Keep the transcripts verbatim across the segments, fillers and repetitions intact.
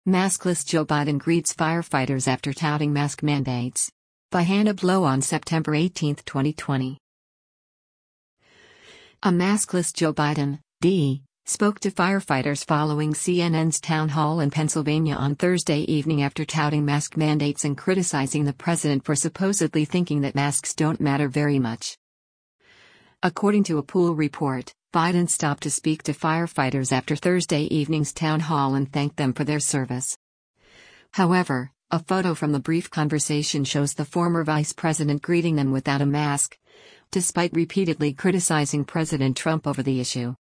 Maskless Joe Biden greets firefighters after touting mask mandates. By Hannah Blow on September eighteenth, twenty twenty. A maskless Joe Biden, D, spoke to firefighters following C N N's town hall in Pennsylvania on Thursday evening after touting mask mandates and criticizing the president for supposedly thinking that masks don't matter very much. According to a Pool report, Biden stopped to speak to firefighters after Thursday evening's town hall and thanked them for their service. However, a photo from the brief conversation shows the former vice president greeting them without a mask, despite repeatedly criticizing President Trump over the issue.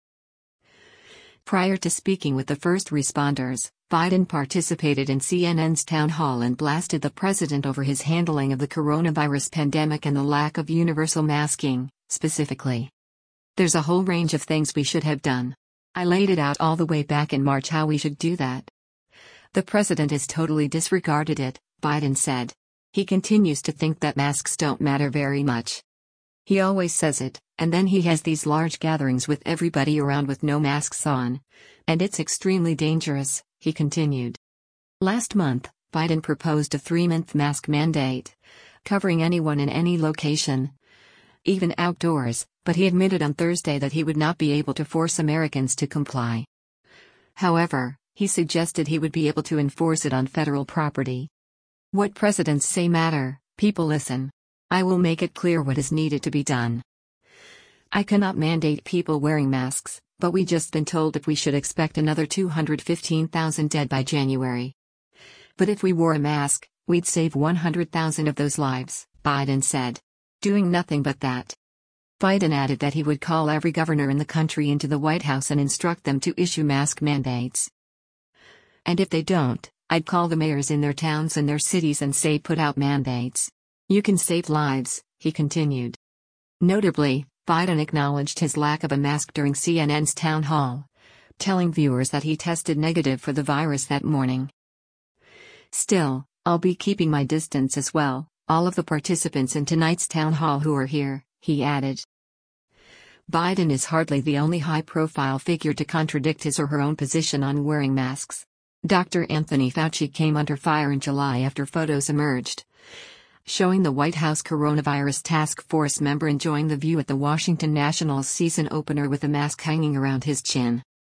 Prior to speaking with the first responders, Biden participated in C N N's town hall and blasted the president over his handling of the coronavirus pandemic and the lack of universal masking, specifically. "There's a whole range of things we should have done. I laid it out all the way back in March how we should do that. The president has totally disregarded it," Biden said. "He continues to think that masks don't matter very much. He always says it, and then he has these large gatherings with everybody around with no masks on. And it's extremely dangerous," he continued. Last month, Biden proposed a three-month mask mandate, covering anyone in any location, even outdoors, but he admitted on Thursday that he would not be able to force Americans to comply. However, he suggested he would be able to enforce it on federal property. "What presidents say matter, people listen. I will make it clear what is needed to be done. I cannot mandate people wearing masks, but we just been told that we should expect another two hundred fifteen thousand dead by January. But if we wore a mask, we'd save one hundred thousand of those lives," Biden said. Doing nothing but that. Biden added that he would call every governor in the country into the White House and instruct them to issue mask mandates. "And if they don't, I'd call the mayors in their towns and their cities and say put out mandates. You can save lives," he continued. Notably, Biden acknowledged his lack of a mask during C N N's town hall, telling viewers that he tested negative for the virus that morning. "Still, I'll be keeping my distance as well, all of the participants in tonight's town hall who are here," he added. Biden is hardly the only high-profile figure to contradict his or her own position on wearing masks. Doctor Anthony Fauci came under fire in July after photos emerged, showing the White House Coronavirus Task Force member enjoying the view at the Washington Nationals season opener with a mask hanging around his chin.